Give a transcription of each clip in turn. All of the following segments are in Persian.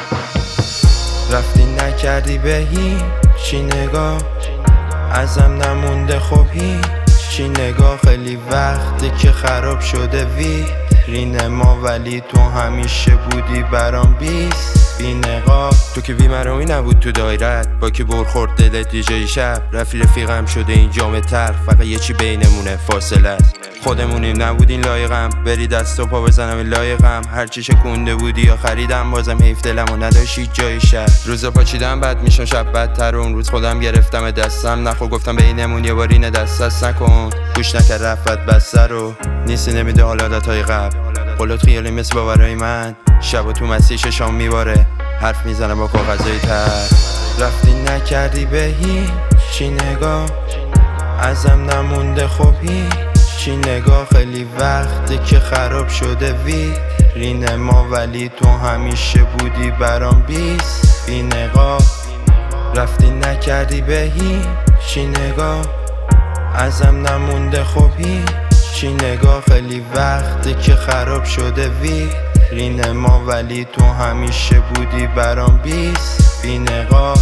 رفتی نکردی به هیچی نگاه، ازم نمونده خب هیچی نگاه. خیلی وقتی که خراب شده ویترین ما، ولی تو همیشه بودی برام بی نقاب. تو که بی‌مرامی نبود تو دایرت، با که برخورد دلت دیجای شب. رفیقم شده این جام تر، فقط یه چی بینمونه فاصله است. خودمونیم نبودین لایقم، بری دست و پا بزنم لایقم. هرچی شکونده بودی یا خریدم، بازم حیف دلمو نداشتی جای شب. روزا پاچیدم بد میشم شب بدتر، اون روز خودم گرفتم دستم. نخو گفتم بینمون یه بار اینه دست نکن، گوش نکرد رفت بسته رو. نیستی نمیده حال عادتهای قبل، قولت خیالی مثل باورای من. شب و تو مسیح شام میباره، حرف میزنم با کاغذای تر. رفتی نکردی به هیچی نگاه، ازم نمونده خب هیچی نگاه. خیلی وقتی که خراب شده ویترین ما، ولی تو همیشه بودی برام بی نقاب. رفتی نکردی به هیچی نگاه، ازم نمونده خب هیچی نگاه. خیلی وقتی که خراب شده ویترین ما، ولی تو همیشه بودی برام بی نقاب.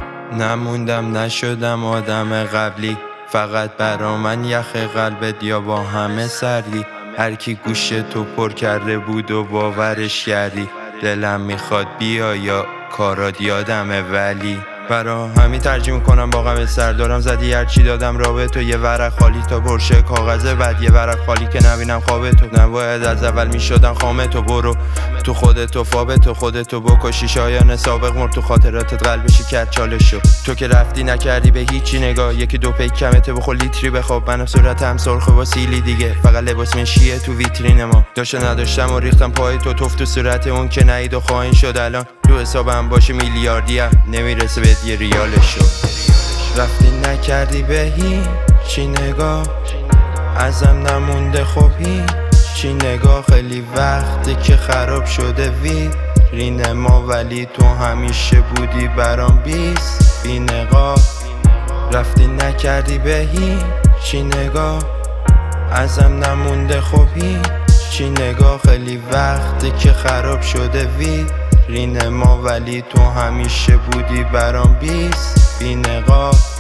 نموندم نشدم آدم قبلی، فقط برا من یخ قلبت یا با همه سردی. هر کی گوش تو پر کرده بود و باورش کردی، دلم میخواد بیا یا کارات یادمه، ولی برا همین ترجیح میکنم با غم سر. دارم زدی هرچی دادم رابه تو، یه ورق خالی تا پرشه کاغذ بعد، یه ورق خالی که نبینم خواب تو. نباید از اول میشدن خامه تو، برو تو خودتو فابه تو، خودتو بکشی. شایان سابق مرد تو خاطراتت، قلبشی کرد چالشو. تو که رفتی نکردی به هیچی نگاه، یکی دو پیک کمته بخور لیتری بخواب. من صورتم سرخه با سیلی دیگه، فقط لباس مشیه تو ویترین ما. داشته نداشتم و ریختم پای تو، توف تو صورت اون که نهید و خواهین شد. الان تو حسابم باشه میلیاردیم، نمیرسه به یه ریالشو. رفتی نکردی به هیچی نگاه، ازم نمونده خب هیچی نگاه. خیلی وقتی که خراب شده ویترین ما، ولی تو همیشه بودی برام بی نقاب. رفتی نکردی به هیچی نگاه، ازم نمونده خب هیچی نگاه. خیلی وقتی که خراب شده ویترین ما، ولی تو همیشه بودی برام بی نقاب.